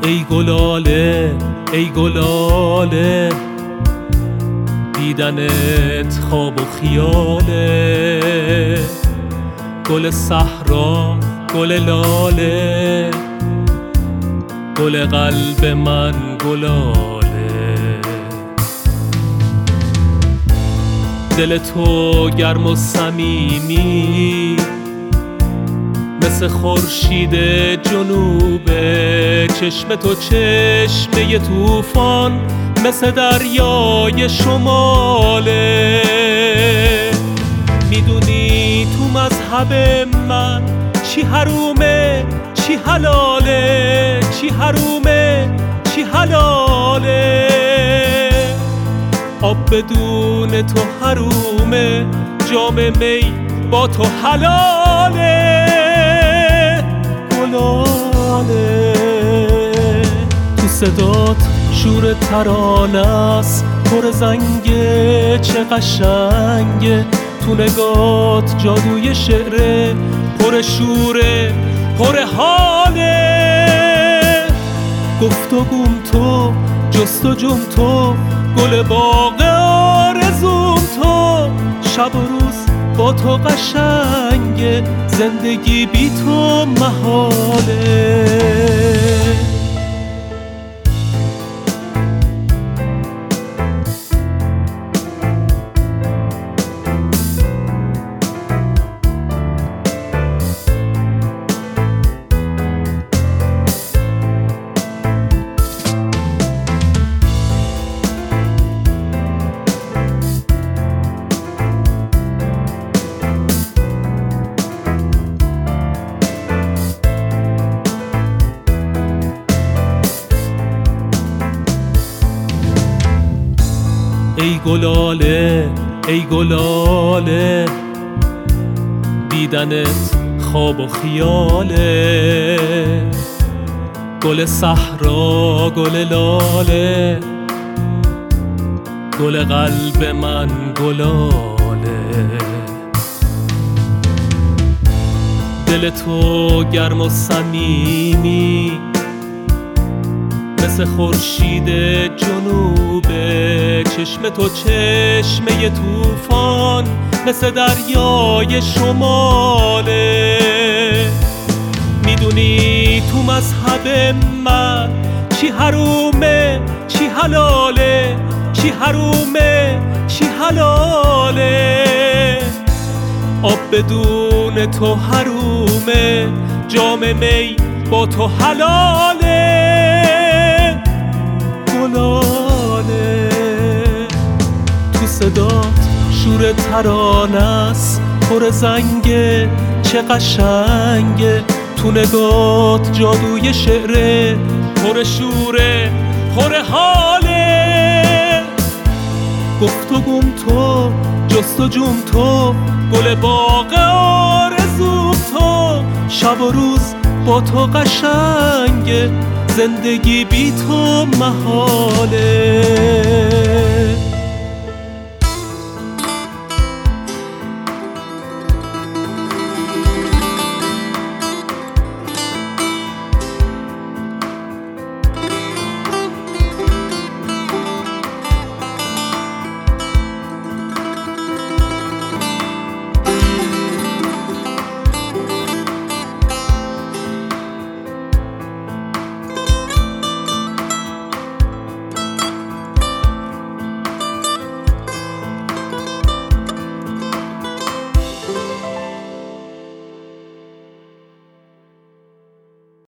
ای گلاله ای گلاله، دیدنت خواب و خیاله. گل صحرا گل لاله، گل قلب من گلاله. دل تو گرم و صمیمی، مثل خورشید جنوبه. چشم تو چشمه طوفان، مثل دریای شماله. میدونی تو مذهب من چی حرومه چی حلاله، چی حرومه چی حلاله. آب بدون تو حرومه، جام می با تو حلاله. گلاله تو صدات شور ترانه است، پر زنگه چه قشنگه. تو نگات جادوی شعره، پر شوره پر حاله. گفتگوم تو جستجوم تو، گل باغ آرزوم تو. شب و روز با تو قشنگه، زندگی بی تو محاله. ای گلاله ای گلاله، دیدنت خواب و خیاله. گل صحرا گل لاله، گل قلب من گلاله. دل تو گرم و صمیمی، مثل خورشید جنوبه. چشم تو چشمه طوفان، مثل دریای شماله. میدونی تو مذهب من چی حرومه چی حلاله، چی حرومه چی حلاله. آب بدون تو حرومه، جام می با تو حلاله. گلاله تو صدات شور ترانه است، پر زنگه چه قشنگه. تو نگات جادوی شعره، پر شوره پر حاله. گفتگوم تو جستجوم تو، گل باغ آرزوم تو. شب و روز با تو قشنگه، زندگی بی تو محاله.